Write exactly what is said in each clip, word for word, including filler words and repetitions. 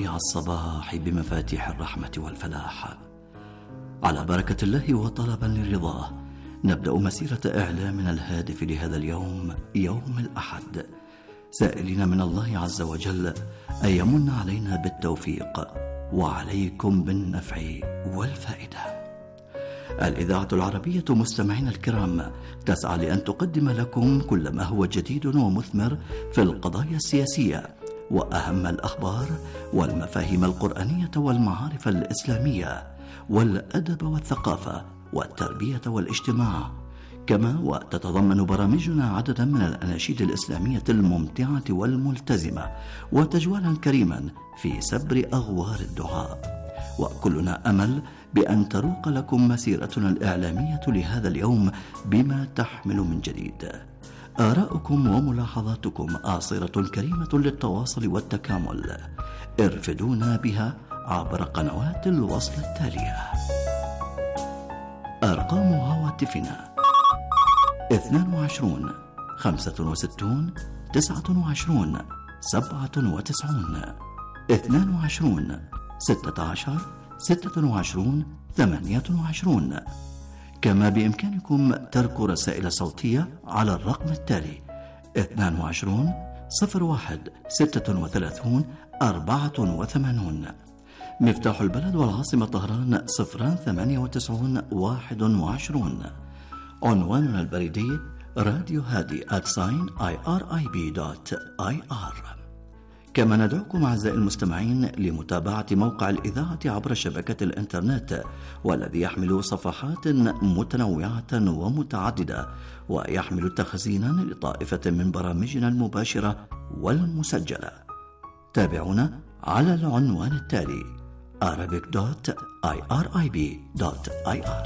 ربيع الصباح بمفاتيح الرحمة والفلاح. على بركة الله وطلبا لرضاه نبدأ مسيرة إعلامنا الهادف لهذا اليوم، يوم الأحد، سائلين من الله عز وجل أن يمن علينا بالتوفيق وعليكم بالنفع والفائدة. الإذاعة العربية مستمعين الكرام تسعى لأن تقدم لكم كل ما هو جديد ومثمر في القضايا السياسية وأهم الأخبار والمفاهيم القرآنية والمعارف الإسلامية والأدب والثقافة والتربية والاجتماع، كما وتتضمن برامجنا عددا من الأناشيد الإسلامية الممتعة والملتزمة وتجوالا كريما في سبر أغوار الدعاء. وكلنا أمل بأن تروق لكم مسيرتنا الإعلامية لهذا اليوم بما تحمل من جديد. آراؤكم وملاحظاتكم آصرة كريمة للتواصل والتكامل، ارفدونا بها عبر قنوات الوصل التالية. أرقام هواتفنا اثنان وعشرون خمسة وستون تسعة وعشرون سبعة وتسعون، اثنان وعشرون ستة عشر ستة وعشرون ثمانية وعشرون. كما بإمكانكم ترك رسائل صوتية على الرقم التالي اثنان وعشرون صفر واحد ستة وثلاثون أربعة وثمانون. مفتاح البلد والعاصمة طهران صفران ثمانية وتسعون واحد وعشرون. عنواننا البريدي راديو هادي آت ساين آي آر آي بي دوت آي آر. كما ندعوكم أعزائي المستمعين لمتابعة موقع الإذاعة عبر شبكة الإنترنت، والذي يحمل صفحات متنوعة ومتعددة ويحمل تخزينا لطائفة من برامجنا المباشرة والمسجلة. تابعونا على العنوان التالي arabic dot irib dot ir.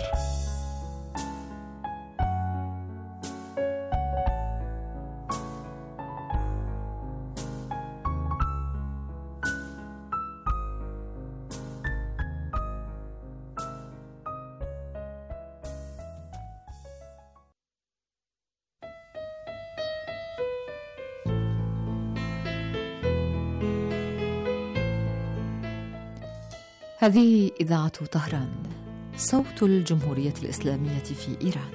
هذه إذاعة طهران، صوت الجمهورية الإسلامية في إيران.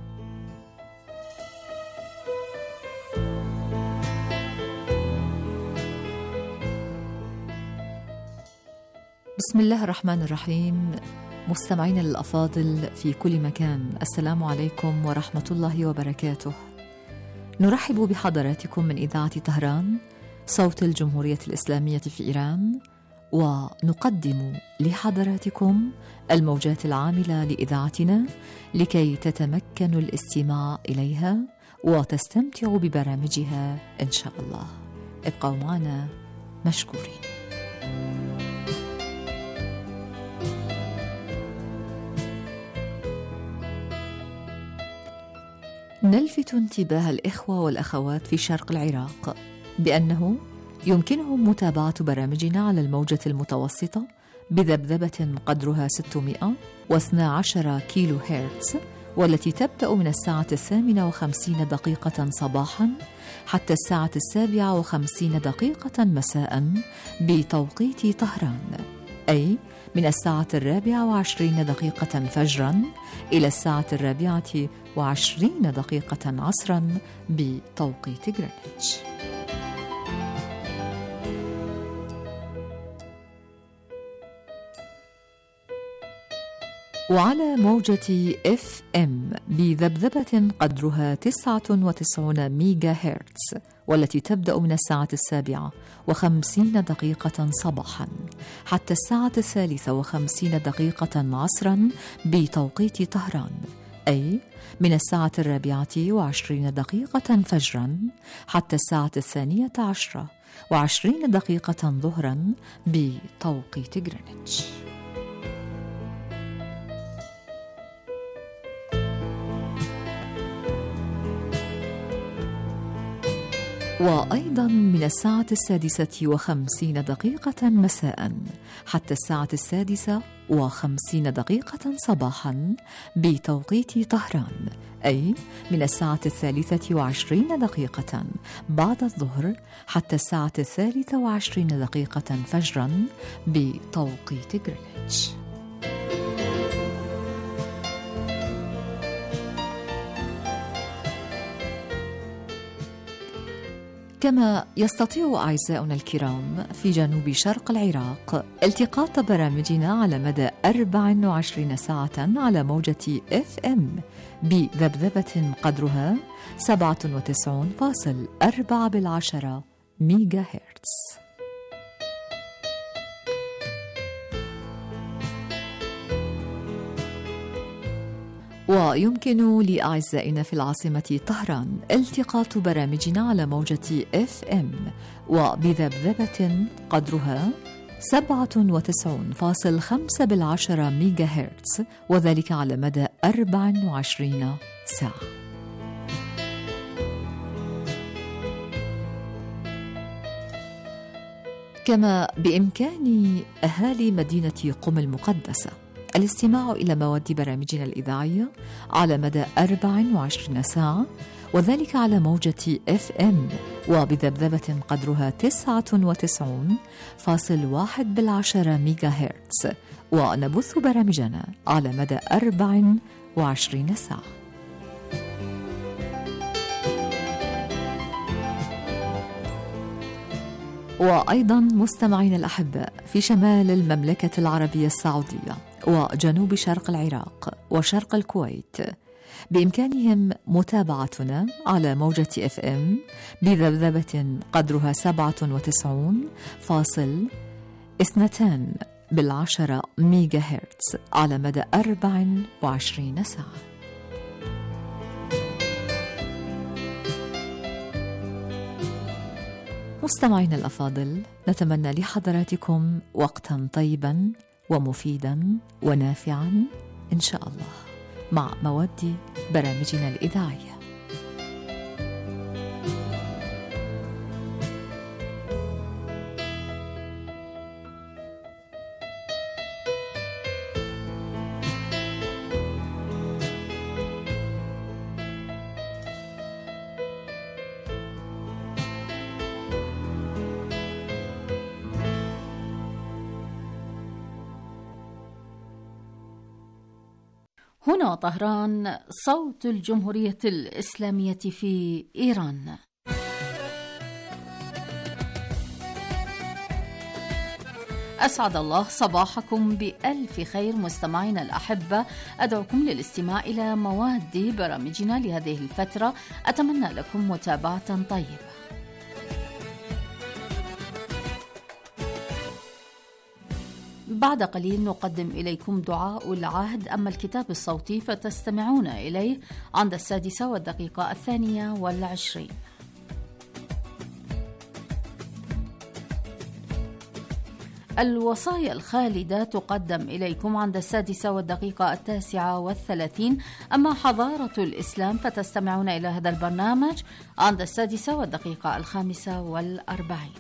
بسم الله الرحمن الرحيم. مستمعين الأفاضل في كل مكان، السلام عليكم ورحمة الله وبركاته. نرحب بحضراتكم من إذاعة طهران، صوت الجمهورية الإسلامية في إيران، ونقدم لحضراتكم الموجات العاملة لإذاعتنا لكي تتمكنوا الاستماع إليها وتستمتعوا ببرامجها إن شاء الله. ابقوا معنا مشكورين. نلفت انتباه الإخوة والأخوات في شرق العراق بأنه يمكنهم متابعة برامجنا على الموجة المتوسطة بذبذبة قدرها ستمائة واثني عشر كيلو هرتز، والتي تبدأ من الساعة الثامنة وخمسين دقيقة صباحا حتى الساعة السابعة وخمسين دقيقة مساء بتوقيت طهران، أي من الساعة الرابعة وعشرين دقيقة فجرا إلى الساعة الرابعة وعشرين دقيقة عصرا بتوقيت غرينتش. وعلى موجة إف إم بذبذبة قدرها تسعة وتسعين ميجا هرتز، والتي تبدأ من الساعة السابعة وخمسين دقيقة صباحا حتى الساعة الثالثة وخمسين دقيقة عصرا بتوقيت طهران، أي من الساعة الرابعة وعشرين دقيقة فجرا حتى الساعة الثانية عشرة وعشرين دقيقة ظهرا بتوقيت غرينتش. وأيضا من الساعة السادسة وخمسين دقيقة مساء حتى الساعة السادسة وخمسين دقيقة صباحا بتوقيت طهران، أي من الساعة الثالثة وعشرين دقيقة بعد الظهر حتى الساعة الثالثة وعشرين دقيقة فجرا بتوقيت غرينتش. كما يستطيع أعزائنا الكرام في جنوب شرق العراق التقاط برامجنا على مدى أربع وعشرين ساعة على موجة إف إم بذبذبة قدرها سبعة وتسعين فاصلة أربعة بالعشرة ميجا هرتز. ويمكن لأعزائنا في العاصمة طهران التقاط برامجنا على موجة إف إم وبذبذبة قدرها سبعة وتسعين فاصلة خمسة بالعشرة ميجا هرتز، وذلك على مدى أربع وعشرين ساعة. كما بإمكان أهالي مدينة قم المقدسة الاستماع إلى مواد برامجنا الإذاعية على مدى أربع وعشرين ساعة، وذلك على موجة إف إم وبذبذبة قدرها تسعة وتسعين فاصلة واحد بالعشرة ميجا هرتز، ونبث برامجنا على مدى أربع وعشرين ساعة. وأيضا مستمعين الأحباء في شمال المملكة العربية السعودية وجنوب شرق العراق وشرق الكويت بإمكانهم متابعتنا على موجة إف إم بذبذبة قدرها سبعة وتسعين فاصل اثنتان بالعشرة ميجا هرتز على مدى أربع وعشرين ساعة. مستمعين الأفاضل، نتمنى لحضراتكم وقتا طيبا ومفيدا ونافعا إن شاء الله مع مواد برامجنا الإذاعية. هنا طهران، صوت الجمهورية الإسلامية في إيران. أسعد الله صباحكم بألف خير مستمعينا الأحبة، أدعوكم للاستماع إلى مواد برامجنا لهذه الفترة، أتمنى لكم متابعة طيبة. بعد قليل نقدم إليكم دعاء العهد، أما الكتاب الصوتي فتستمعون إليه عند السادسة والدقيقة الثانية والعشرين. الوصايا الخالدة تقدم إليكم عند السادسة والدقيقة التاسعة والثلاثين، أما حضارة الإسلام فتستمعون إلى هذا البرنامج عند السادسة والدقيقة الخامسة والأربعين.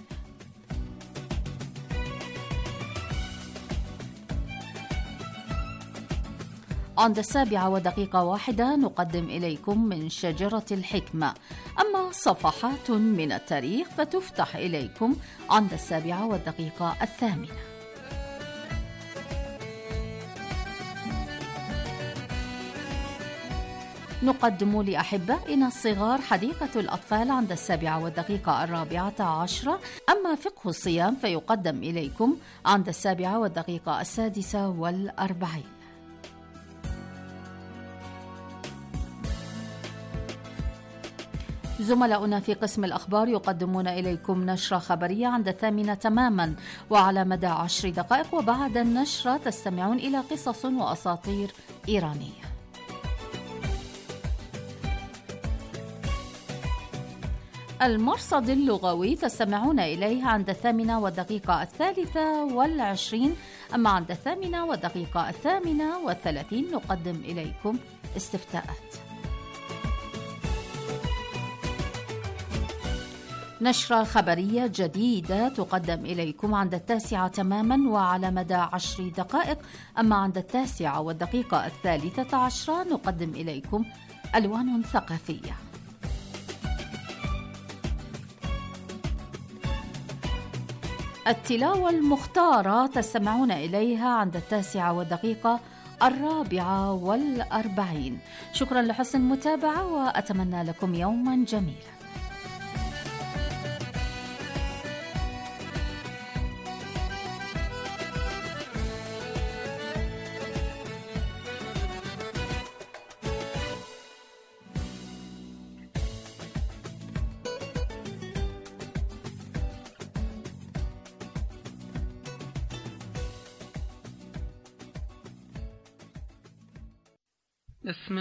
عند السابعة ودقيقة واحدة نقدم إليكم من شجرة الحكمة، أما صفحات من التاريخ فتفتح إليكم عند السابعة والدقيقة الثامنة. نقدم لأحبائنا الصغار حديقة الأطفال عند السابعة والدقيقة الرابعة عشرة، أما فقه الصيام فيقدم إليكم عند السابعة والدقيقة السادسة والأربعين. زملاؤنا في قسم الأخبار يقدمون إليكم نشرة خبرية عند الثامنة تماما وعلى مدى عشر دقائق، وبعد النشرة تستمعون إلى قصص وأساطير إيرانية. المرصد اللغوي تستمعون إليه عند الثامنة والدقيقة الثالثة والعشرين، أما عند الثامنة والدقيقة الثامنة والثلاثين نقدم إليكم استفتاءات. نشرة خبرية جديدة تقدم إليكم عند التاسعة تماما وعلى مدى عشر دقائق. أما عند التاسعة والدقيقة الثالثة عشرة نقدم إليكم ألوان ثقافية. التلاوة المختارة تستمعون إليها عند التاسعة والدقيقة الرابعة والأربعين. شكرا لحسن المتابعة وأتمنى لكم يوما جميلا. بسم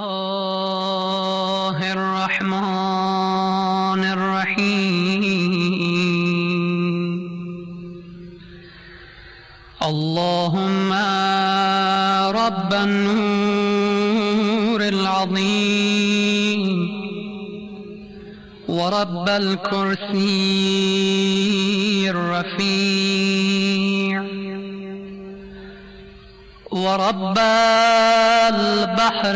الله الرحمن الرحيم. اللهم رب النور العظيم ورب الكرسي الرفيع ورب البحر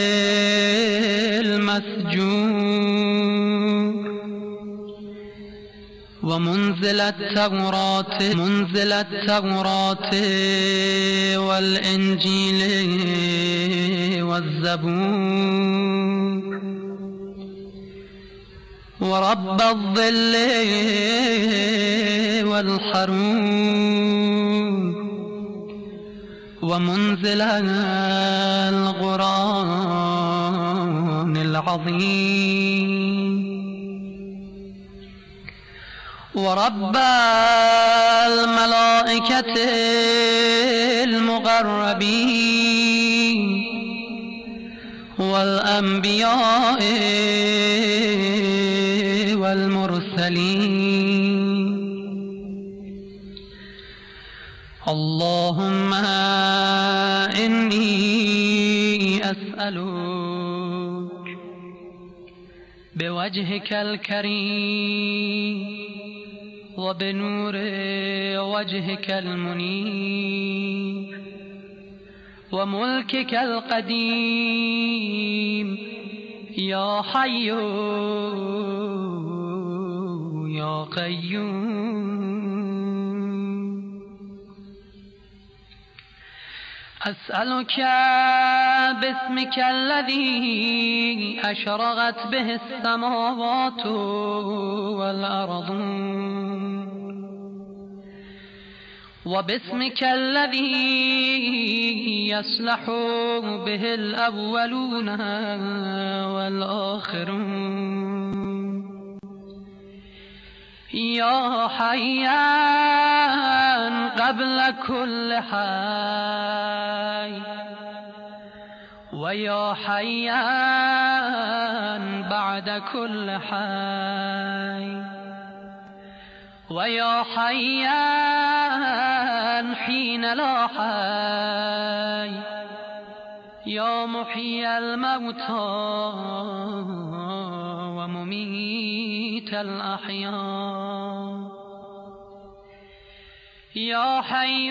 المسجور ومنزل التوراة منزل التوراة والإنجيل والزبور ورب الظل والحرور ومنزل القرآن العظيم ورب الملائكة المقربين والأنبياء والمرسلين. اللهم إني أسألك بوجهك الكريم وبنور وجهك المنير وملكك القديم يا حي يا قيوم. أسألك باسمك الذي أشرقت به السماوات والأرض وباسمك الذي يصلح به الأولون والآخرون يا حيان قبل كل حي ويا حيان بعد كل حي ويا حيان حين لا حي يا محيي الموتى ومميت الأحياء يا حي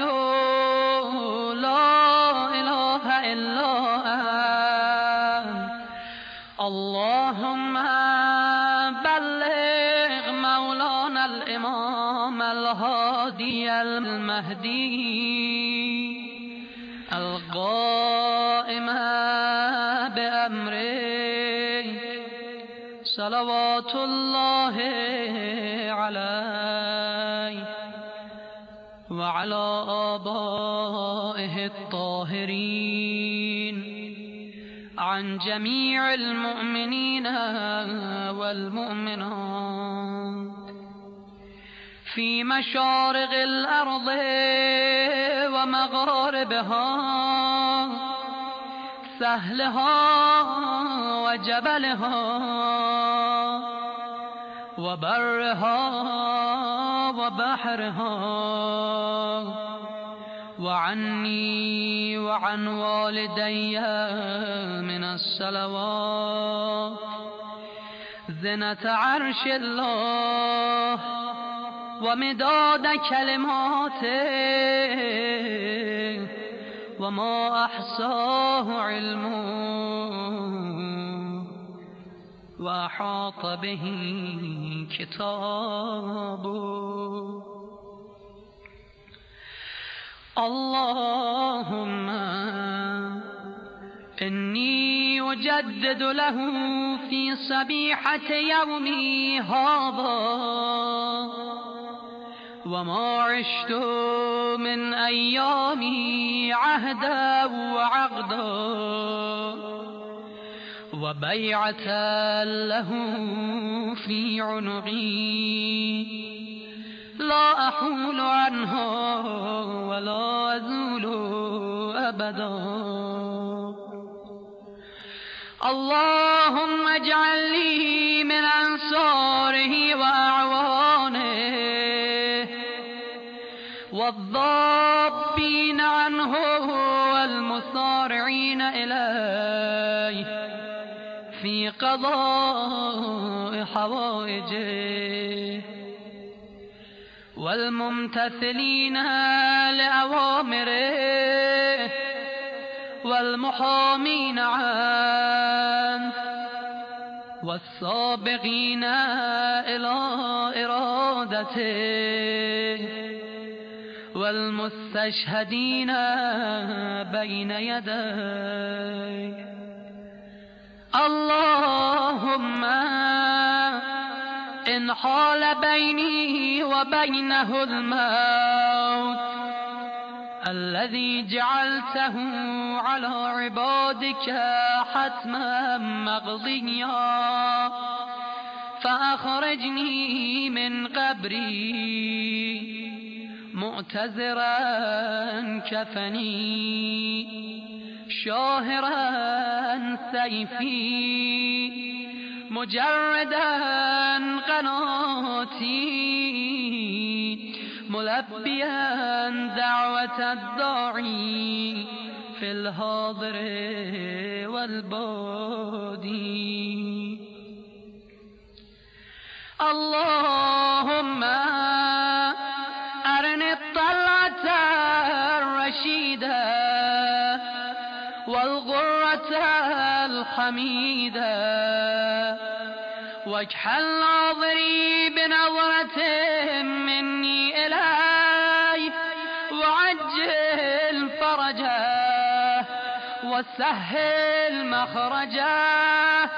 لا إله إلا أنت. اللهم بلغ مولانا الإمام الهادي المهدي القائم بأمره صلوات الله عليه وعلى آبائه الطاهرين عن جميع المؤمنين والمؤمنات في مشارق الأرض ومغاربها سهلها وجبلها وبرها وبحرها وعني وعن والدي من الصلوات زنة عرش الله ومداد كلماته وما أحصاه علمه وأحاط به كتابه. اللهم إني أجدد له في صبيحة يومي هذا وما عشت من أيامي عهدا وعقدا وبيعة له في عنقي لا أحول عنها ولا أزول أبدا. اللهم اجعل لي من أنصاره وأعوانه والضابين عنه والمصارعين إليه في قضاء حوائجه والممتثلين لأوامره والمحامين عنه والسابقين إلى إرادته والمستشهدين بين يديه. اللهم إن حال بيني وبينه الموت الذي جعلته على عبادك حتما مقضيا فأخرجني من قبري معتذرا كفني شاهرا سيفي مجردا قناتي ملبيا دعوة الداعي في الحاضر والبادي. اللهم أرني الطلعة الرشيدة والغرة الحميدة واجعل ناظري بنظرة مني إليه وعجل فرجه وسهل مخرجه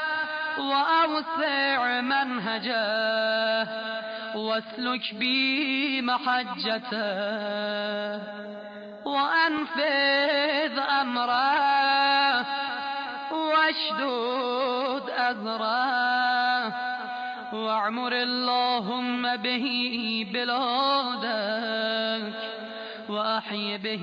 وأوسع منهجه واسلك بي محجته وأنفذ أمره واشدد أذره واعمر اللهم به بلادك وأحي به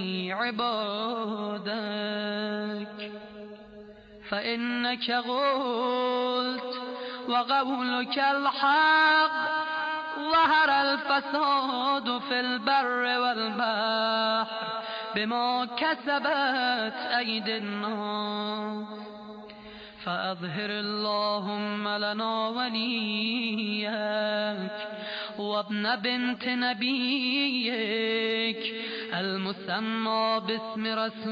عبادك. فإنك قلت وقولك الحق ظهر الفساد في البر والبحر بما كسبت أيدي الناس فأظهر اللهم لنا وليك وابن بنت نبيك المسمى باسم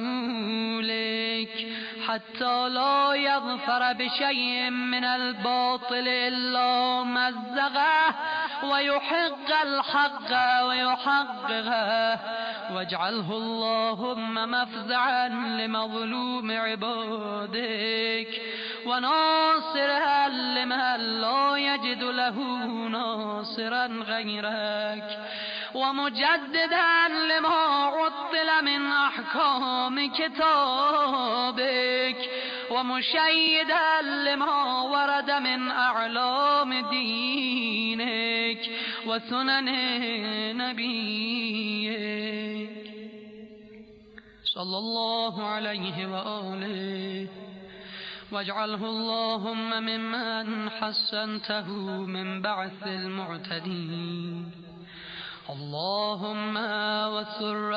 رسولك حتى لا يظفر بشيء من الباطل إلا مزغه ويحق الحق ويحققه واجعله اللهم مفزعا لمظلوم عبادك وناصرا لمن لا يجد له ناصرا غيرك ومجددا لما عطل من أحكام كتابك ومشيدا لما ورد من أعلام دينك وسنن نبيك صلى الله عليه وآله واجعله اللهم ممن حسنته من بعث المعتدين. اللهم وسر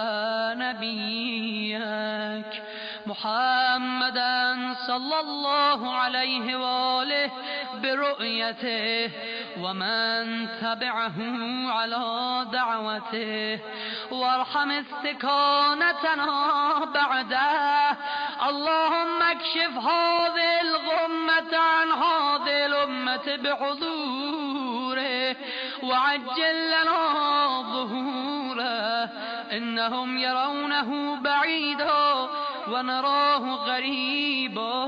نبيك محمدا صلى الله عليه وآله برؤيته ومن تبعه على دعوته وارحم استكانتنا بعده. اللهم اكشف هذه الغمة عن هذه الأمة بحضوره وعجل لنا ظهوره. إنهم يرونه بعيدا ونراه غريبا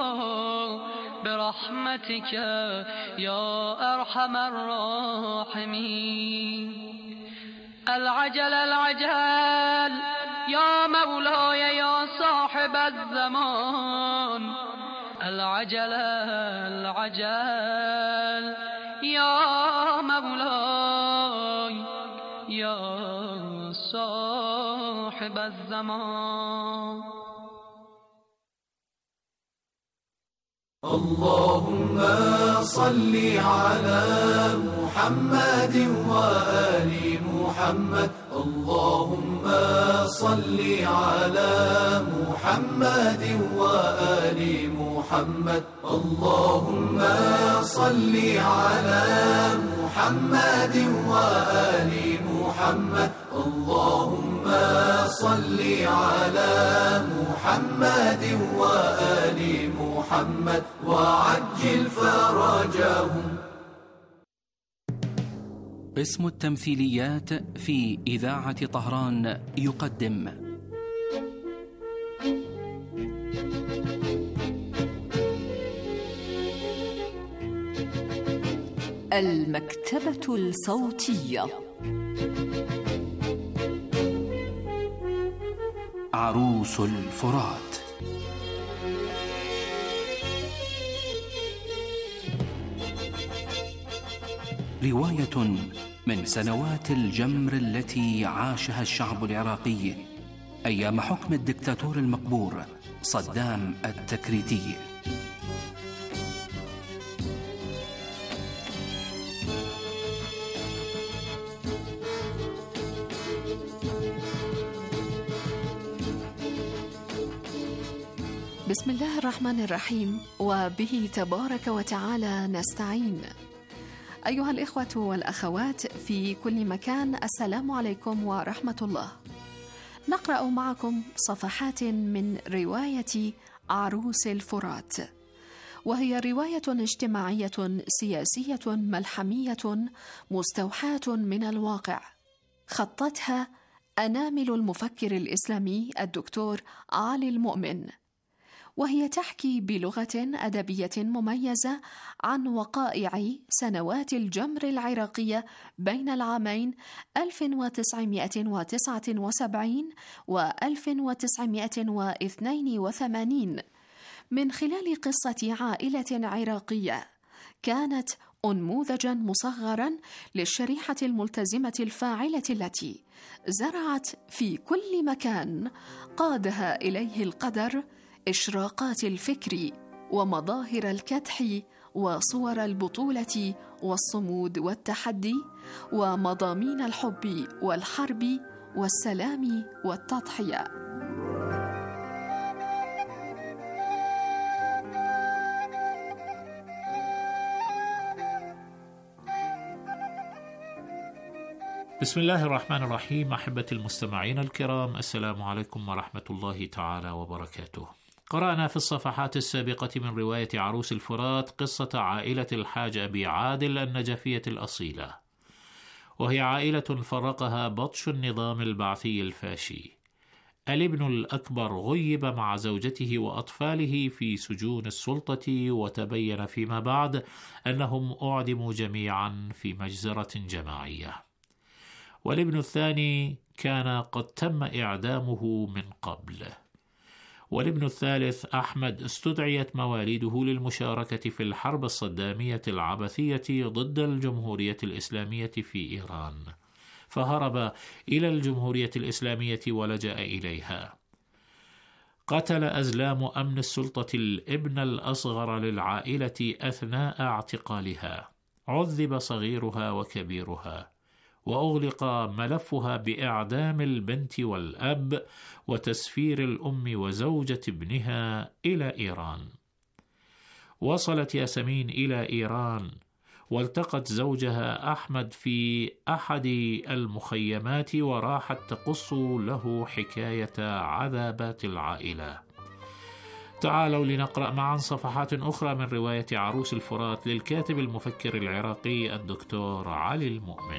برحمتك يا أرحم الراحمين. العجل العجل يا مولاي يا صاحب الزمان. العجل العجل يا مولاي يا صاحب الزمان. اللهم صل على محمد وآل محمد. اللهم صل على محمد وآل محمد. اللهم صل على محمد وآل محمد. اللهم صل على محمد وآل محمد وعجل فرجهم. قسم التمثيليات في إذاعة طهران يقدم المكتبة الصوتية. عروس الفرات. رواية من سنوات الجمر التي عاشها الشعب العراقي أيام حكم الدكتاتور المقبور صدام التكريتي. بسم الله الرحمن الرحيم، وبه تبارك وتعالى نستعين. أيها الإخوة والأخوات في كل مكان، السلام عليكم ورحمة الله. نقرأ معكم صفحات من رواية عروس الفرات، وهي رواية اجتماعية سياسية ملحمية مستوحاة من الواقع، خطتها أنامل المفكر الإسلامي الدكتور علي المؤمن، وهي تحكي بلغة أدبية مميزة عن وقائع سنوات الجمر العراقية بين العامين ألف وتسعمائة وتسعة وسبعين و ألف وتسعمائة واثنين وثمانين، من خلال قصة عائلة عراقية كانت أنموذجا مصغرا للشريحة الملتزمة الفاعلة التي زرعت في كل مكان قادها إليه القدر إشراقات الفكر ومظاهر الكدح وصور البطولة والصمود والتحدي ومضامين الحب والحرب والسلام والتضحية. بسم الله الرحمن الرحيم. أحبتي المستمعين الكرام، السلام عليكم ورحمة الله تعالى وبركاته. قرأنا في الصفحات السابقة من رواية عروس الفرات قصة عائلة الحاج أبي عادل النجفية الأصيلة، وهي عائلة فرقها بطش النظام البعثي الفاشي. الابن الأكبر غيب مع زوجته وأطفاله في سجون السلطة، وتبين فيما بعد أنهم أعدموا جميعا في مجزرة جماعية. والابن الثاني كان قد تم إعدامه من قبل. والابن الثالث أحمد استدعيت مواليده للمشاركة في الحرب الصدامية العبثية ضد الجمهورية الإسلامية في إيران، فهرب إلى الجمهورية الإسلامية ولجأ إليها. قتل أزلام أمن السلطة الابن الأصغر للعائلة أثناء اعتقالها. عذب صغيرها وكبيرها، وأغلق ملفها بإعدام البنت والأب وتسفير الأم وزوجة ابنها إلى إيران. وصلت ياسمين إلى إيران، والتقت زوجها أحمد في أحد المخيمات، وراحت تقص له حكاية عذابات العائلة. تعالوا لنقرأ معا صفحات أخرى من رواية عروس الفرات للكاتب المفكر العراقي الدكتور علي المؤمن.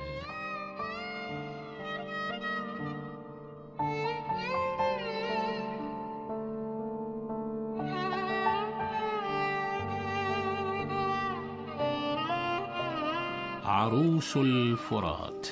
عروس الفرات.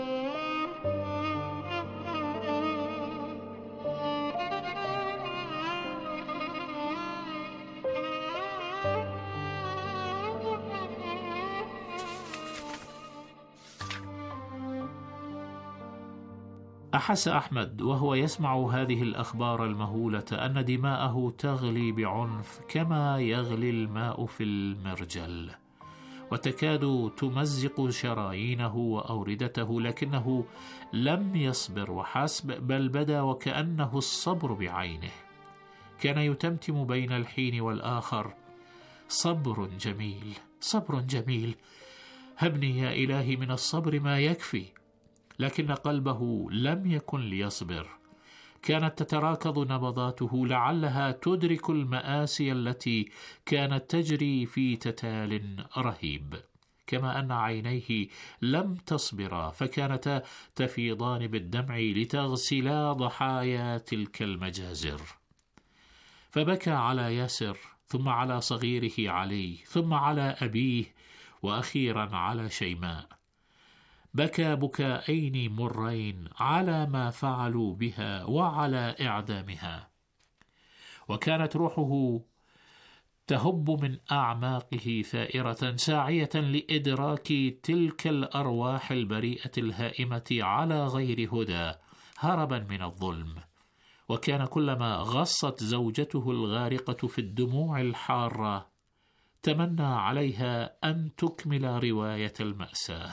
أحس أحمد وهو يسمع هذه الأخبار المهولة أن دماءه تغلي بعنف كما يغلي الماء في المرجل، وتكاد تمزق شرايينه وأوردته، لكنه لم يصبر وحسب، بل بدا وكأنه الصبر بعينه. كان يتمتم بين الحين والآخر: صبر جميل، صبر جميل، هبني يا إلهي من الصبر ما يكفي. لكن قلبه لم يكن ليصبر، كانت تتراكض نبضاته لعلها تدرك المآسي التي كانت تجري في تتال رهيب، كما أن عينيه لم تصبرا، فكانتا تفيضان بالدمع لتغسلا ضحايا تلك المجازر. فبكى على ياسر، ثم على صغيره علي، ثم على أبيه، وأخيرا على شيماء. بكى بكائين مرين على ما فعلوا بها وعلى إعدامها، وكانت روحه تهب من أعماقه ثائرة ساعية لإدراك تلك الأرواح البريئة الهائمة على غير هدى، هربا من الظلم. وكان كلما غصت زوجته الغارقة في الدموع الحارة تمنى عليها أن تكمل رواية المأساة.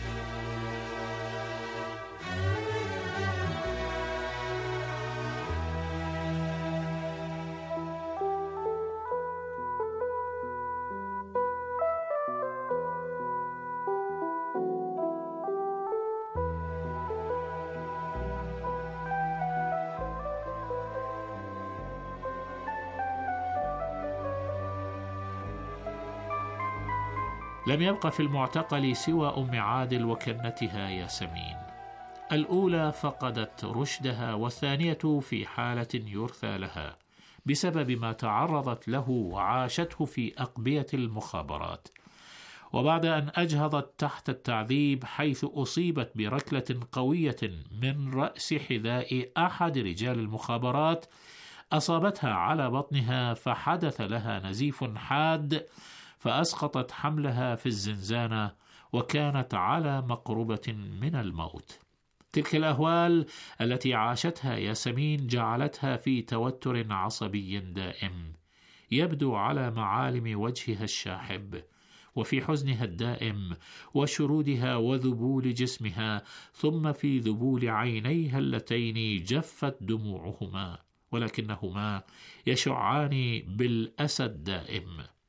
لم يبق في المعتقل سوى أم عادل وكنتها ياسمين. الأولى فقدت رشدها، والثانية في حالة يرثى لها بسبب ما تعرضت له وعاشته في أقبية المخابرات. وبعد أن أجهضت تحت التعذيب، حيث أصيبت بركلة قوية من رأس حذاء أحد رجال المخابرات أصابتها على بطنها، فحدث لها نزيف حاد فأسقطت حملها في الزنزانة، وكانت على مقربة من الموت. تلك الأهوال التي عاشتها ياسمين جعلتها في توتر عصبي دائم يبدو على معالم وجهها الشاحب، وفي حزنها الدائم وشرودها وذبول جسمها، ثم في ذبول عينيها اللتين جفت دموعهما، ولكنهما يشعان بالأسى الدائم.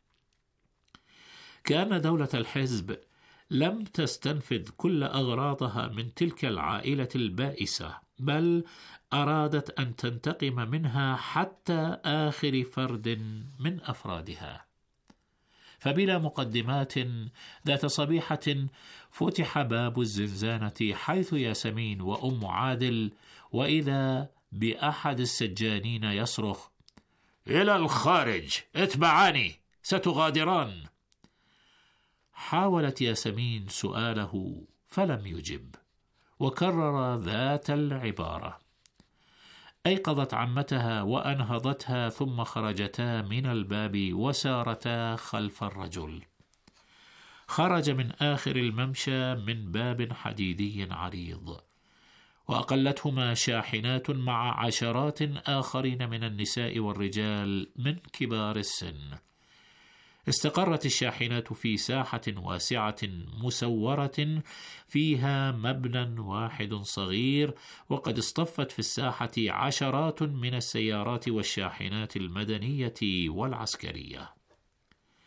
كان دولة الحزب لم تستنفذ كل أغراضها من تلك العائلة البائسة، بل أرادت أن تنتقم منها حتى آخر فرد من أفرادها. فبلا مقدمات ذات صبيحة فتح باب الزنزانة حيث ياسمين وأم عادل، وإذا بأحد السجانين يصرخ: إلى الخارج، اتبعاني، ستغادران. حاولت ياسمين سؤاله فلم يجب، وكرر ذات العبارة. أيقظت عمتها وأنهضتها، ثم خرجتا من الباب وسارتا خلف الرجل. خرج من آخر الممشى من باب حديدي عريض، وأقلتهما شاحنات مع عشرات آخرين من النساء والرجال من كبار السن. استقرت الشاحنات في ساحة واسعة مسورة فيها مبنى واحد صغير، وقد اصطفت في الساحة عشرات من السيارات والشاحنات المدنية والعسكرية.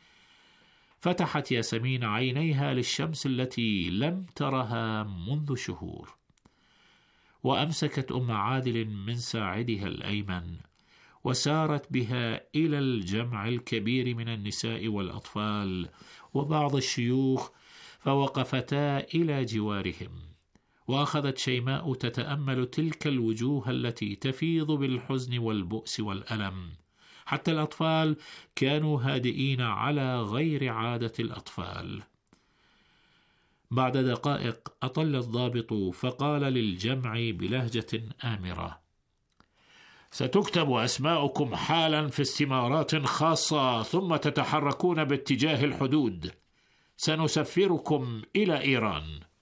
فتحت ياسمين عينيها للشمس التي لم ترها منذ شهور، وأمسكت أم عادل من ساعدها الأيمن وسارت بها إلى الجمع الكبير من النساء والأطفال وبعض الشيوخ، فوقفتا إلى جوارهم، وأخذت شيماء تتأمل تلك الوجوه التي تفيض بالحزن والبؤس والألم. حتى الأطفال كانوا هادئين على غير عادة الأطفال. بعد دقائق أطل الضابط فقال للجمع بلهجة آمرة: ستكتب أسماؤكم حالا في استمارات خاصة، ثم تتحركون باتجاه الحدود. سنسفركم إلى إيران.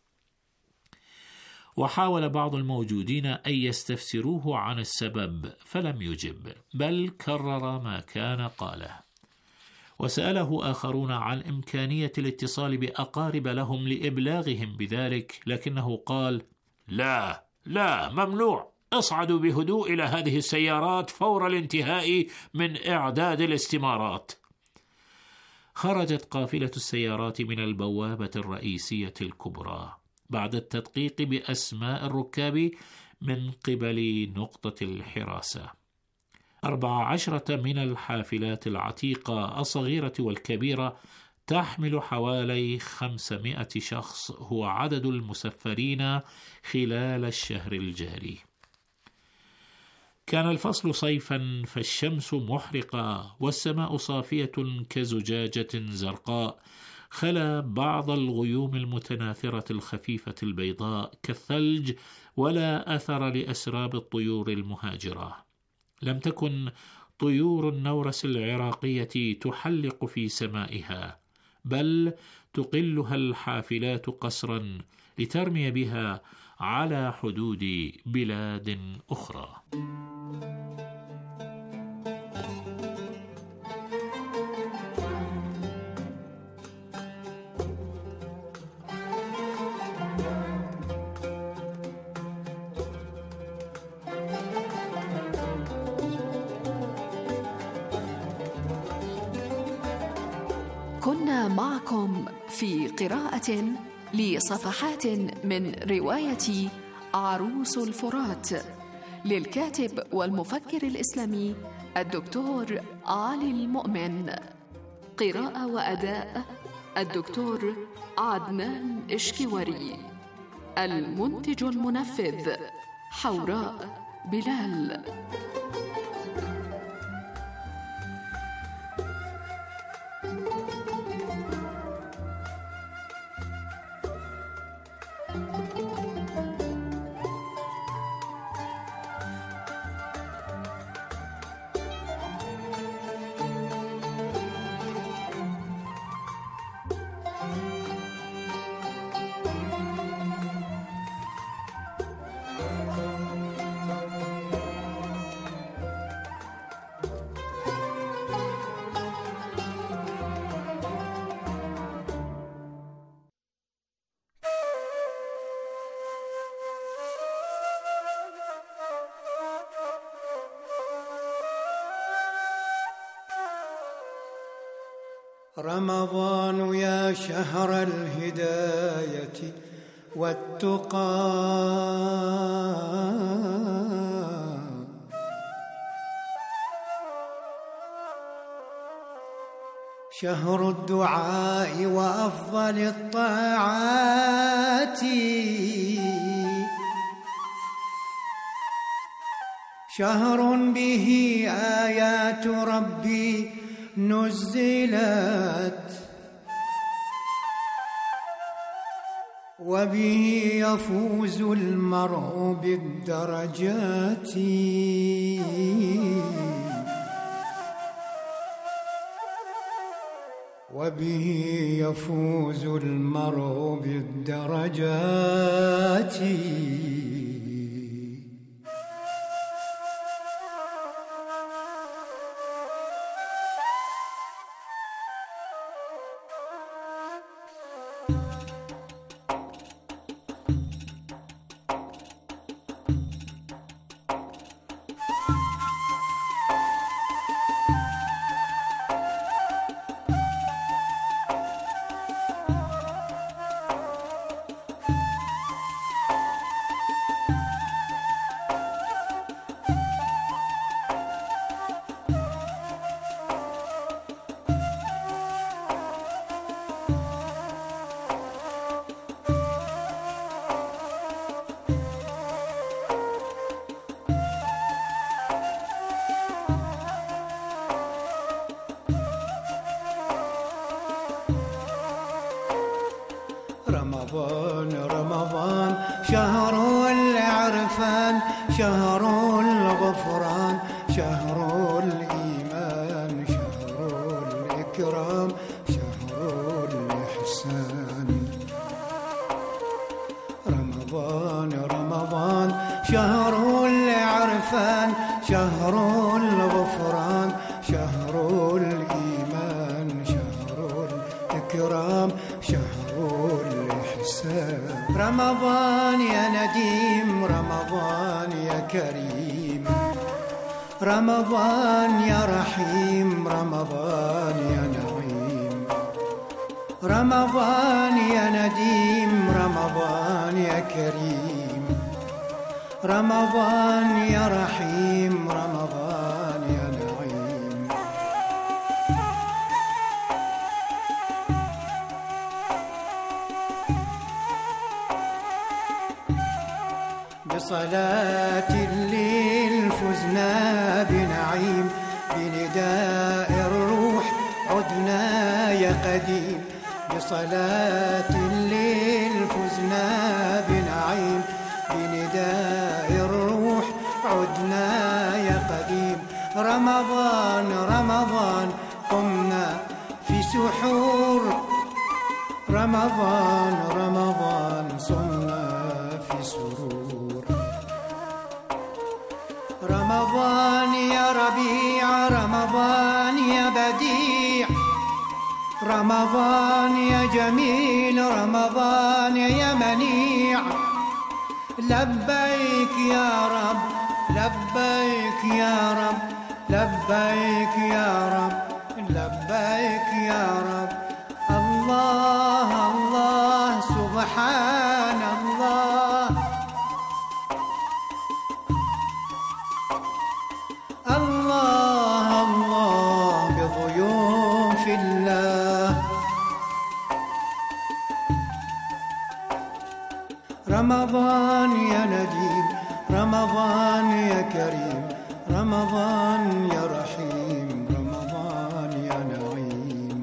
وحاول بعض الموجودين أن يستفسروه عن السبب، فلم يجب، بل كرر ما كان قاله. وسأله آخرون عن إمكانية الاتصال بأقارب لهم لإبلاغهم بذلك، لكنه قال: لا لا، ممنوع. اصعدوا بهدوء إلى هذه السيارات فور الانتهاء من إعداد الاستمارات. خرجت قافلة السيارات من البوابة الرئيسية الكبرى بعد التدقيق بأسماء الركاب من قبل نقطة الحراسة. أربع عشرة من الحافلات العتيقة الصغيرة والكبيرة تحمل حوالي خمسمائة شخص، هو عدد المسفرين خلال الشهر الجاري. كان الفصل صيفا، فالشمس محرقة والسماء صافية كزجاجة زرقاء، خلا بعض الغيوم المتناثرة الخفيفة البيضاء كالثلج، ولا أثر لأسراب الطيور المهاجرة. لم تكن طيور النورس العراقية تحلق في سمائها، بل تقلها الحافلات قسرا لترمي بها على حدود بلاد أخرى. كنا معكم في قراءة لصفحات من رواية عروس الفرات للكاتب والمفكر الإسلامي الدكتور علي المؤمن. قراءة وأداء الدكتور عدنان إشكواري. المنتج المنفذ حوراء بلال. رمضان يا شهر الهداية والتقى، شهر الدعاء وأفضل الطاعات، شهر به آيات ربي نزلت، وبه يفوز المرء بالدرجات، وبه يفوز المرء بالدرجات. شهر الغفران، شهر الإيمان، شهر الإكرام، شهر الإحسان. رمضان رمضان شهر العرفان، شهر الغفران، شهر الإيمان، شهر الإكرام، شهر الإحسان. رمضان يا نديم، رمضان يا كريم، رمضان يا رحيم، رمضان يا نعيم. رمضان يا نديم، رمضان يا كريم، رمضان يا رحيم، رمضان يا نعيم. بصلاة الليل فزنا بنعيم، بنداء الروح عدنا يا قديم. بصلاة الليل فزنا بنعيم، بنداء الروح عدنا يا قديم. رمضان رمضان قمنا في سحور، رمضان رمضان صمنا في سرور. رمضان يا ربيع، رمضان يا بديع، رمضان يا جميل، رمضان يا منيع. لبيك يا رب، لبيك يا رب، لبيك يا رب، لبيك يا رب. الله الله سبحان الله، الله الله بضيوف الله. رمضان يا نديم، رمضان يا كريم، رمضان يا رحيم، رمضان يا نعيم.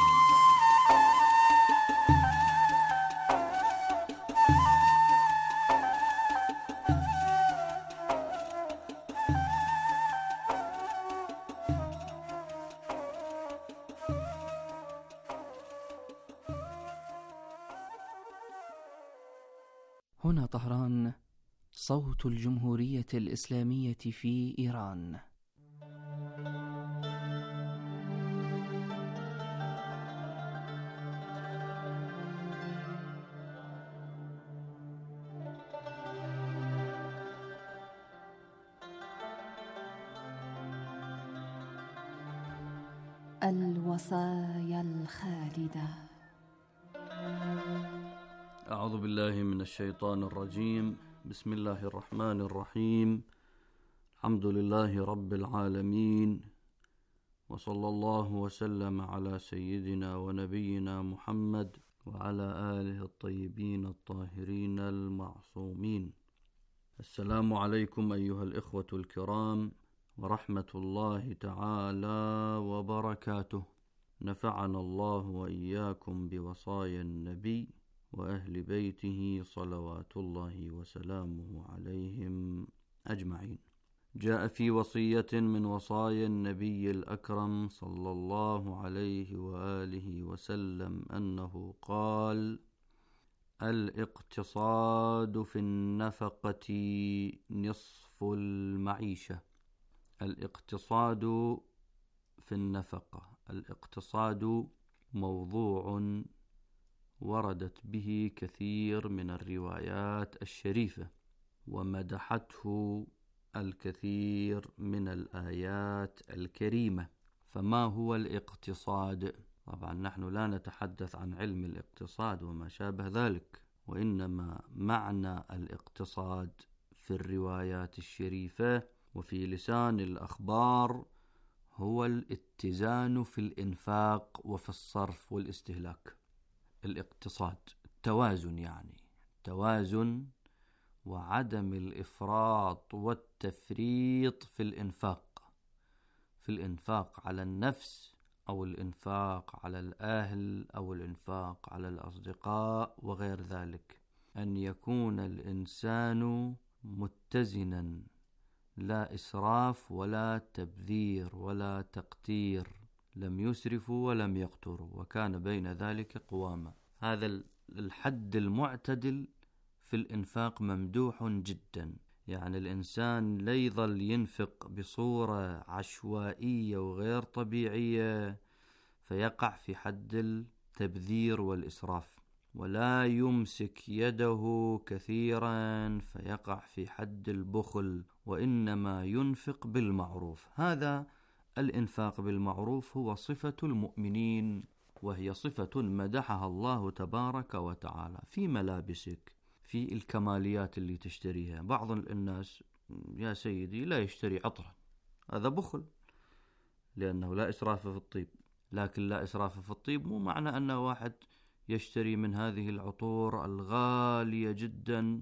هنا طهران، صوت الجمهورية الإسلامية في إيران. الوصايا الخالدة. أعوذ بالله من الشيطان الرجيم. بسم الله الرحمن الرحيم. الحمد لله رب العالمين، وصلى الله وسلم على سيدنا ونبينا محمد وعلى آله الطيبين الطاهرين المعصومين. السلام عليكم أيها الإخوة الكرام ورحمة الله تعالى وبركاته. نفعنا الله وإياكم بوصايا النبي وأهل بيته صلوات الله وسلامه عليهم أجمعين. جاء في وصية من وصايا النبي الأكرم صلى الله عليه وآله وسلم أنه قال: الاقتصاد في النفقة نصف المعيشة. الاقتصاد في النفقة، الاقتصاد موضوع وردت به كثير من الروايات الشريفة، ومدحته الكثير من الآيات الكريمة. فما هو الاقتصاد؟ طبعا نحن لا نتحدث عن علم الاقتصاد وما شابه ذلك، وإنما معنى الاقتصاد في الروايات الشريفة وفي لسان الأخبار هو الاتزان في الإنفاق وفي الصرف والاستهلاك. الاقتصاد توازن، يعني توازن وعدم الإفراط والتفريط في الإنفاق، في الإنفاق على النفس أو الإنفاق على الأهل أو الإنفاق على الأصدقاء وغير ذلك. أن يكون الإنسان متزنا، لا إسراف ولا تبذير ولا تقتير، لم يسرفوا ولم يقتروا، وكان بين ذلك قواما. هذا الحد المعتدل في الإنفاق ممدوح جدا. يعني الإنسان لا يظل ينفق بصورة عشوائية وغير طبيعية فيقع في حد التبذير والإسراف، ولا يمسك يده كثيرا فيقع في حد البخل، وإنما ينفق بالمعروف. هذا الإنفاق بالمعروف هو صفة المؤمنين، وهي صفة مدحها الله تبارك وتعالى في ملابسك، في الكماليات اللي تشتريها. بعض الناس يا سيدي لا يشتري عطرا، هذا بخل لأنه لا إسراف في الطيب. لكن لا إسراف في الطيب مو معنى أن واحد يشتري من هذه العطور الغالية جدا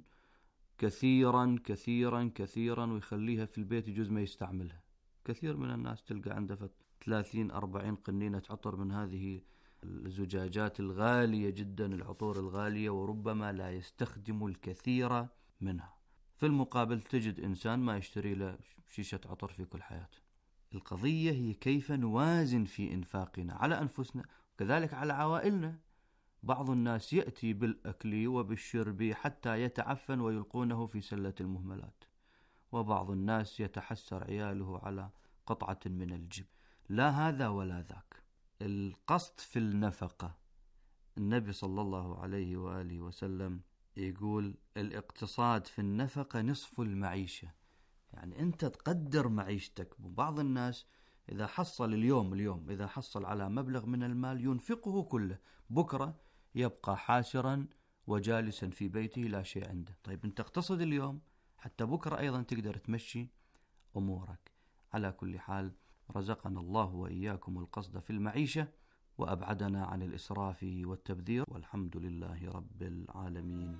كثيرا كثيرا كثيرا ويخليها في البيت يجوز ما يستعملها. كثير من الناس تلقى عنده ثلاثين أربعين قنينة عطر من هذه الزجاجات الغالية جدا، العطور الغالية، وربما لا يستخدم الكثير منها. في المقابل تجد إنسان ما يشتري له شيشة عطر في كل حياته. القضية هي كيف نوازن في إنفاقنا على أنفسنا وكذلك على عوائلنا. بعض الناس يأتي بالأكل وبالشرب حتى يتعفن ويلقونه في سلة المهملات، وبعض الناس يتحسر عياله على قطعة من الجبن. لا هذا ولا ذاك. القصد في النفقة، النبي صلى الله عليه وآله وسلم يقول الاقتصاد في النفقة نصف المعيشة. يعني أنت تقدر معيشتك. بعض الناس إذا حصل اليوم اليوم إذا حصل على مبلغ من المال ينفقه كله، بكرة يبقى حاسرا وجالسا في بيته لا شيء عنده. طيب أنت اقتصد اليوم حتى بكرة أيضا تقدر تمشي أمورك. على كل حال رزقنا الله وإياكم القصد في المعيشة وأبعدنا عن الإسراف والتبذير، والحمد لله رب العالمين.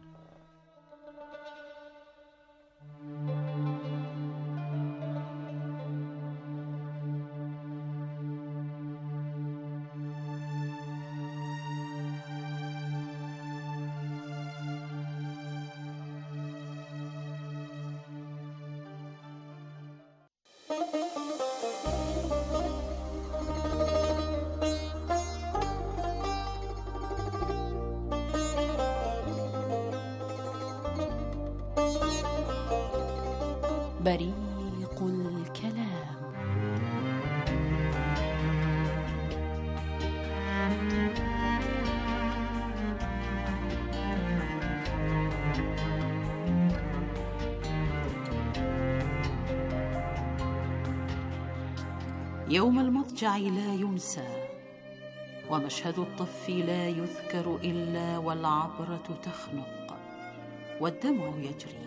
بريق الكلام. يوم المضجع لا ينسى، ومشهد الطف لا يذكر إلا والعبرة تخنق والدمع يجري.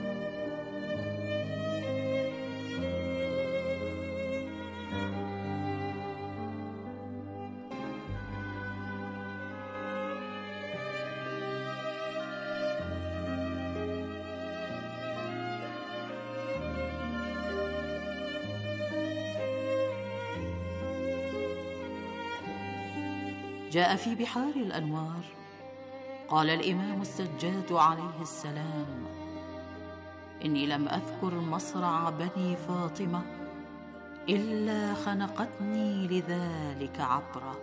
جاء في بحار الأنوار قال الإمام السجاد عليه السلام: إني لم أذكر مصرع بني فاطمة إلا خنقتني لذلك عبرة.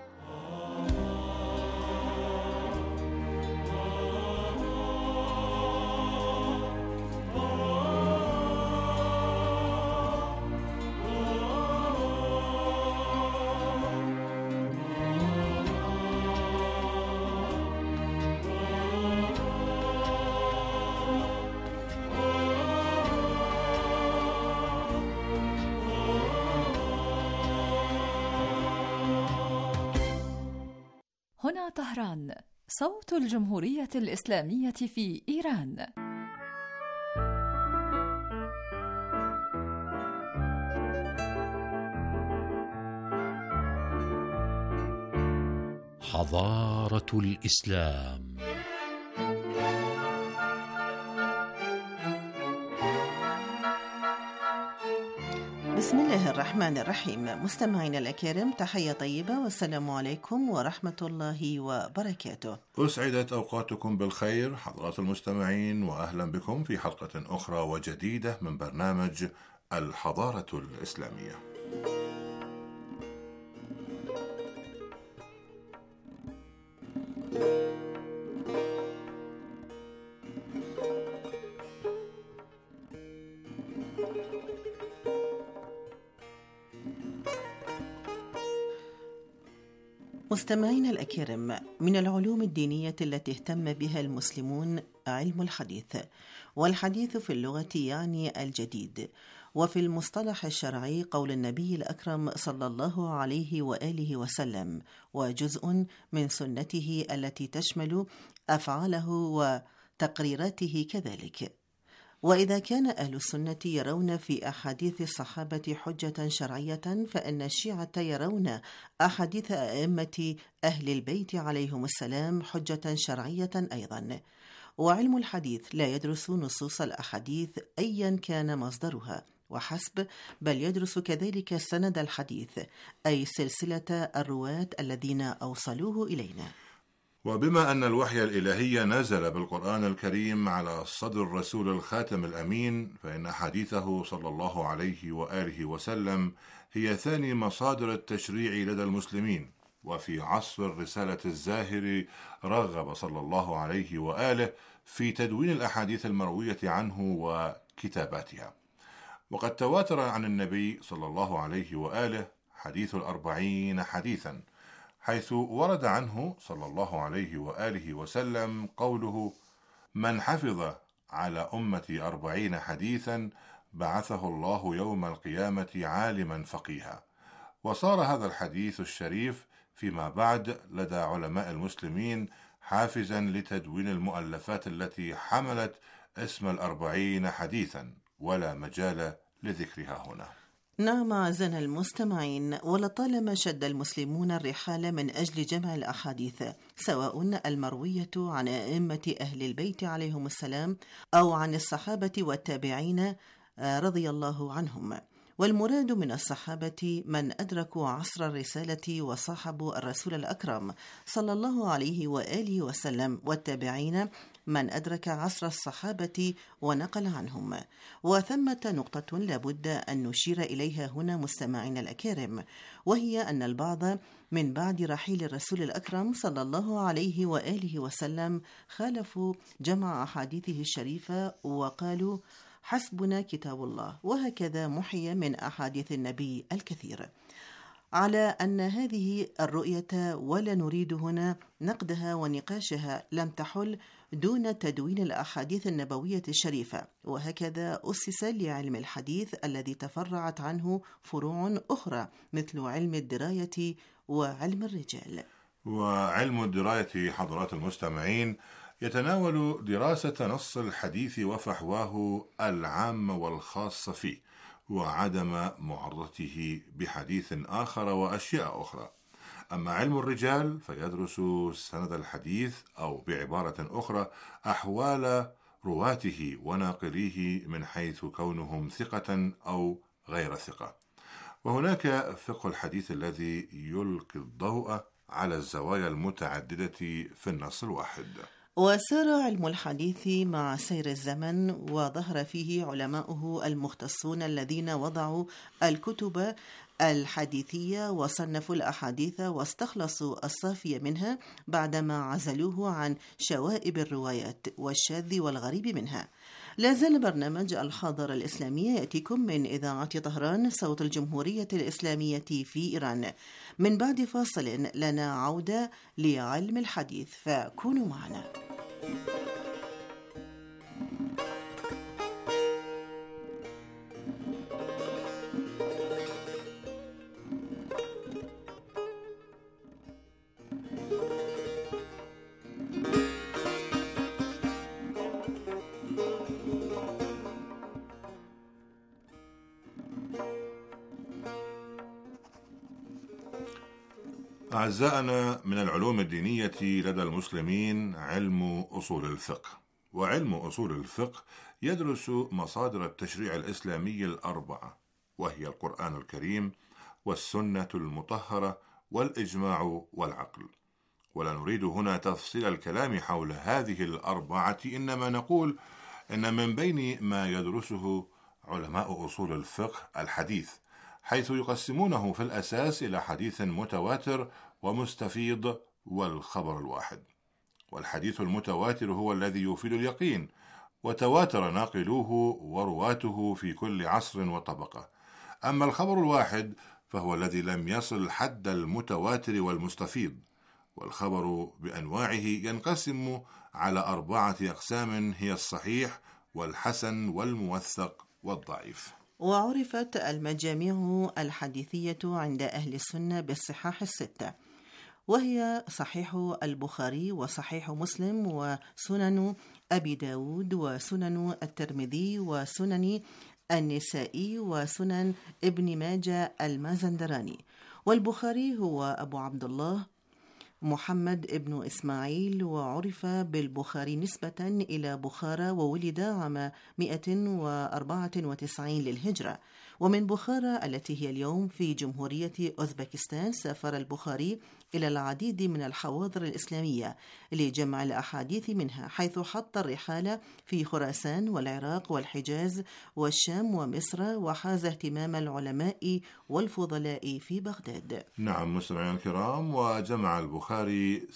هنا طهران، صوت الجمهورية الإسلامية في إيران. حضارة الإسلام. بسم الله الرحمن الرحيم. مستمعينا الأكارم، تحية طيبة والسلام عليكم ورحمة الله وبركاته. أسعدت أوقاتكم بالخير حضرات المستمعين، وأهلا بكم في حلقة أخرى وجديدة من برنامج الحضارة الإسلامية. مستمعينا الأكارم، من العلوم الدينية التي اهتم بها المسلمون علم الحديث، والحديث في اللغة يعني الجديد، وفي المصطلح الشرعي قول النبي الأكرم صلى الله عليه وآله وسلم، وجزء من سنته التي تشمل أفعاله وتقريراته كذلك. وإذا كان أهل السنة يرون في أحاديث الصحابة حجة شرعية، فإن الشيعة يرون أحاديث أئمة أهل البيت عليهم السلام حجة شرعية أيضا. وعلم الحديث لا يدرس نصوص الأحاديث أيا كان مصدرها وحسب، بل يدرس كذلك سند الحديث، أي سلسلة الرواة الذين أوصلوه إلينا. وبما أن الوحي الإلهي نزل بالقرآن الكريم على صدر الرسول الخاتم الأمين، فإن حديثه صلى الله عليه وآله وسلم هي ثاني مصادر التشريع لدى المسلمين. وفي عصر الرسالة الزاهر رغب صلى الله عليه وآله في تدوين الأحاديث المروية عنه وكتاباتها. وقد تواتر عن النبي صلى الله عليه وآله حديث الأربعين حديثا، حيث ورد عنه صلى الله عليه وآله وسلم قوله: من حفظ على أمتي أربعين حديثا بعثه الله يوم القيامة عالما فقيها. وصار هذا الحديث الشريف فيما بعد لدى علماء المسلمين حافزا لتدوين المؤلفات التي حملت اسم الأربعين حديثا، ولا مجال لذكرها هنا. نعم أعزائنا المستمعين، ولطالما شد المسلمون الرحال من أجل جمع الأحاديث، سواء المروية عن أئمة أهل البيت عليهم السلام أو عن الصحابة والتابعين رضي الله عنهم. والمراد من الصحابة من أدركوا عصر الرسالة وصاحبوا الرسول الأكرم صلى الله عليه وآله وسلم، والتابعين من أدرك عصر الصحابة ونقل عنهم. وثمة نقطة لابد أن نشير إليها هنا مستمعين الأكارم، وهي أن البعض من بعد رحيل الرسول الأكرم صلى الله عليه وآله وسلم خالفوا جمع أحاديثه الشريفة وقالوا حسبنا كتاب الله، وهكذا محي من أحاديث النبي الكثير. على أن هذه الرؤية ولا نريد هنا نقدها ونقاشها لم تحل دون تدوين الأحاديث النبوية الشريفة، وهكذا أسس لعلم الحديث الذي تفرعت عنه فروع أخرى مثل علم الدراية وعلم الرجال. وعلم الدراية حضرات المستمعين يتناول دراسة نص الحديث وفحواه العام والخاص فيه، وعدم معارضته بحديث آخر وأشياء أخرى. أما علم الرجال فيدرس سند الحديث، أو بعبارة أخرى أحوال رواته وناقليه من حيث كونهم ثقة أو غير ثقة. وهناك فقه الحديث الذي يلقي الضوء على الزوايا المتعددة في النص الواحد. وسار علم الحديث مع سير الزمن، وظهر فيه علماؤه المختصون الذين وضعوا الكتب الحديثية وصنفوا الأحاديث واستخلصوا الصافي منها بعدما عزلوه عن شوائب الروايات والشاذ والغريب منها. لا زال برنامج الحاضرة الإسلامية يأتيكم من إذاعة طهران صوت الجمهورية الإسلامية في إيران. من بعد فاصل لنا عودة لعلم الحديث، فكونوا معنا. أعزائنا، من العلوم الدينية لدى المسلمين علم أصول الفقه. وعلم أصول الفقه يدرس مصادر التشريع الإسلامي الأربعة، وهي القرآن الكريم والسنة المطهرة والإجماع والعقل. ولا نريد هنا تفصيل الكلام حول هذه الأربعة، إنما نقول إن من بين ما يدرسه علماء أصول الفقه الحديث، حيث يقسمونه في الأساس إلى حديث متواتر ومستفيض والخبر الواحد. والحديث المتواتر هو الذي يفيد اليقين، وتواتر ناقلوه ورواته في كل عصر وطبقة. أما الخبر الواحد فهو الذي لم يصل حد المتواتر والمستفيض. والخبر بأنواعه ينقسم على أربعة أقسام، هي الصحيح والحسن والموثق والضعيف. وعرفت المجاميع الحديثية عند أهل السنة بالصحاح الستة، وهي صحيح البخاري وصحيح مسلم وسنن أبي داود وسنن الترمذي وسنن النسائي وسنن ابن ماجه المازندراني. والبخاري هو أبو عبد الله محمد ابن إسماعيل، وعرف بالبخاري نسبة إلى بخارى، وولد عام مئة وأربعة وتسعين للهجرة. ومن بخارى التي هي اليوم في جمهورية أوزبكستان سافر البخاري إلى العديد من الحواضر الإسلامية لجمع الأحاديث منها، حيث حط الرحال في خراسان والعراق والحجاز والشام ومصر، وحاز اهتمام العلماء والفضلاء في بغداد. نعم مستمعينا الكرام، وجمع البخاري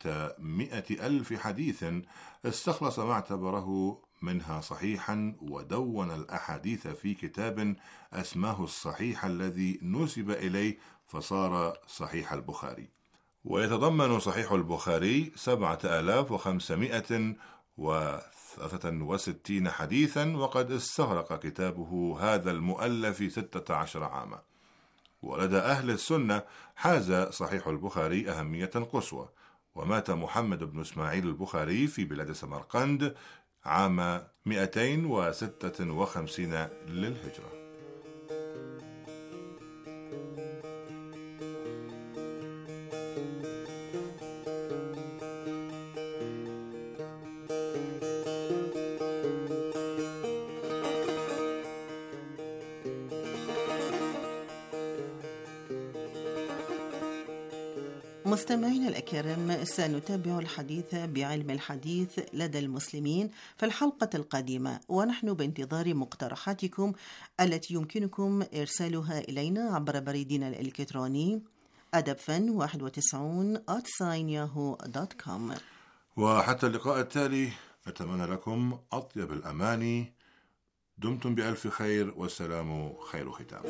ستمائة ألف حديث، استخلص ما اعتبره منها صحيحا، ودون الأحاديث في كتاب أسماه الصحيح الذي نسب إليه فصار صحيح البخاري. ويتضمن صحيح البخاري سبعة آلاف وخمسمائة وثلاثة وستين حديثا، وقد استغرق كتابه هذا المؤلف ستة عشر عاما. ولدى أهل السنة حاز صحيح البخاري أهمية قصوى. ومات محمد بن إسماعيل البخاري في بلاد سمرقند عام مئتين وستة وخمسين للهجرة. مستمعينا الأكرام، سنتابع الحديث بعلم الحديث لدى المسلمين في الحلقة القادمة، ونحن بانتظار مقترحاتكم التي يمكنكم إرسالها إلينا عبر بريدنا الإلكتروني أدبفن واحد وتسعين آت ياهو دوت كوم. وحتى اللقاء التالي أتمنى لكم أطيب الأماني. دمتم بألف خير، والسلام خير ختام.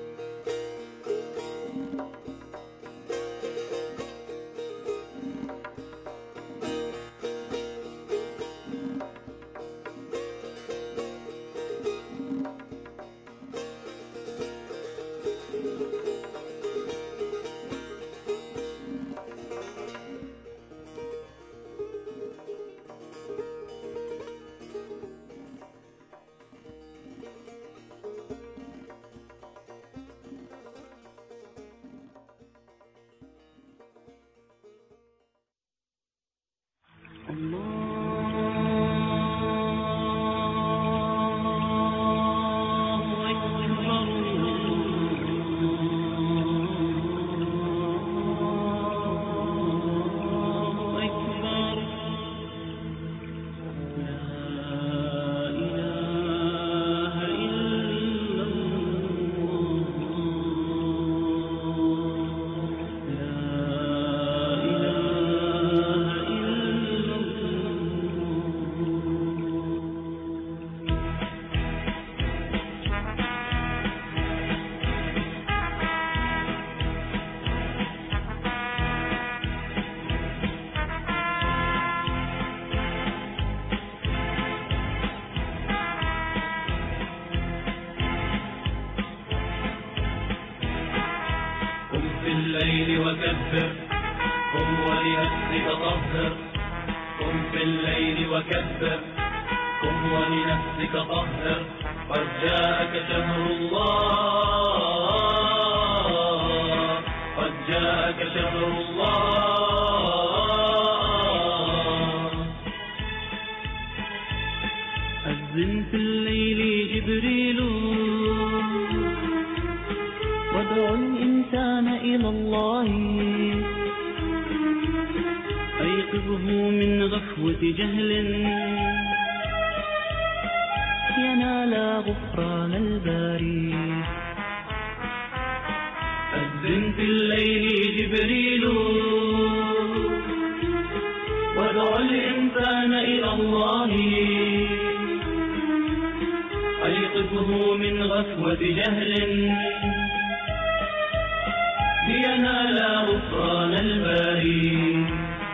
الليل وكبر، قم ولنفسك طهر. قم في الليل وكبر، قم ولنفسك طهر. قد جاءك شهر الله، قد جاءك شهر الله. أذن في الليل جبريل وادعو الإنسان إلى الله أيقظه من غفوة جهل ينال غفران الباري. أذن في الليل جبريل وادعو الإنسان إلى الله أيقظه من غفوة جهل لينال غفران الباري.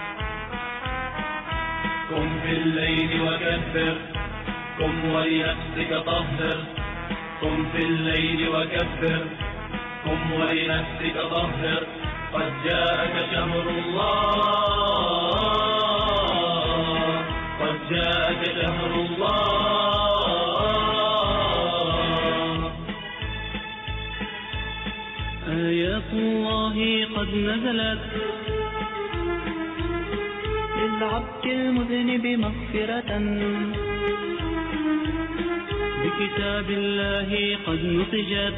قم في الليل وكبر قم ولنفسك طهر. قم في الليل وكبر قم ولنفسك طهر. قد جاءك شهر الله قد جاءك شهر الله. آيات الله قد نزلت للعبد المذنب مغفرة. بكتاب الله قد نسجت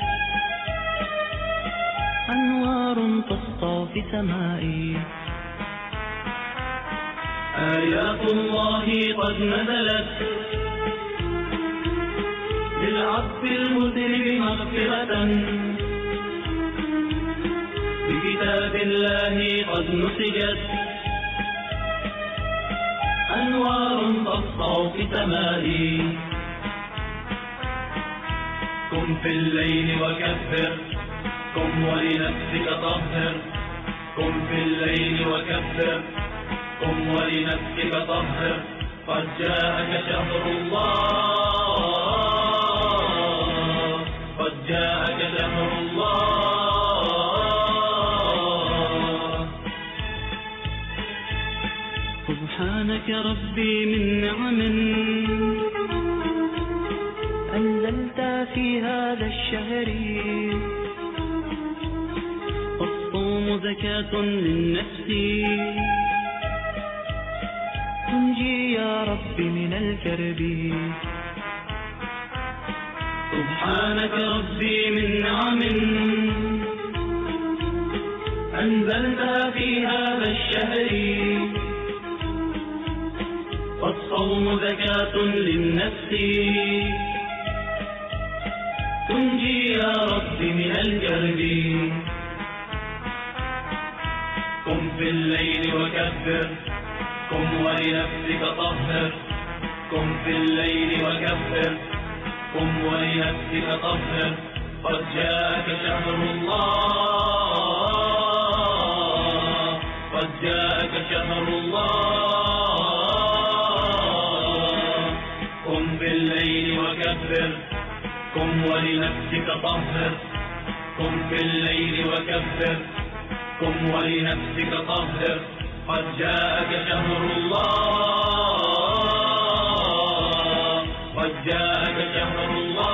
أنوار تسطى في سمائي. آيات الله قد نزلت للعبد المذنب مغفرة. بكتاب الله قد نسجت أنوار تسطع في سمائي. قم في الليل وكبر قم ولنفسك طهر. قم في الليل وكبر قم ولنفسك طهر. قد جاءك شهر الله قد جاءك شهر الله. سبحانك ربي من نعم أنزلت في هذا الشهر. الصوم زكاة للنفس تنجي يا رب من الكرب. سبحانك ربي من نعم أنزلت في هذا الشهر. والصوم زكاة للنفس تنجي يا رب من الكرب. قم في الليل وكبر قم ولنفسك طهر. قم في الليل وكبر قم ولنفسك طهر. قد جاءك شهر الله قد جاءك شهر الله. قم في الليل وكبر قم ولنفسك طهر. قم في الليل وكبر قم ولنفسك طهر. قد جاءك شهر الله قد جاءك شهر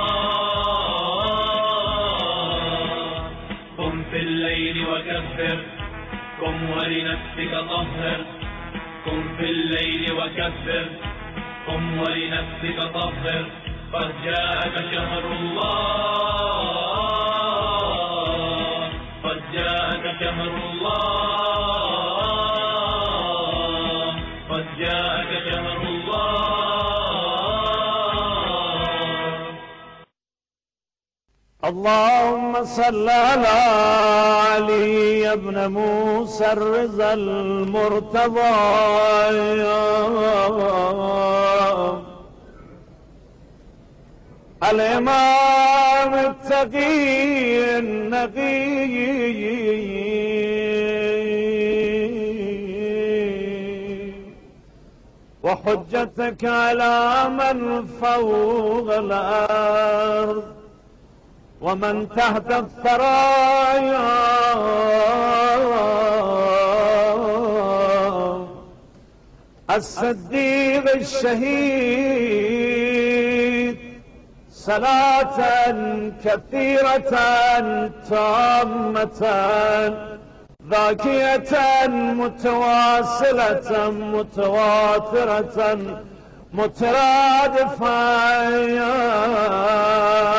الله. قم في الليل وكبر قم ولنفسك طهر. قم في الليل وكبر قم ولنفسك طهر. قد جاءك شهر الله قد جاءك شهر الله قد جاءك شهر الله. اللهم صل على علي بن موسى الرضا المرتضى الإمام التقي النقي وحجتك على من فوق الأرض ومن تحت الثرايا الصديق الشهيد صلاة كثيرة تامة ذاكية متواصلة متواترة مترادفة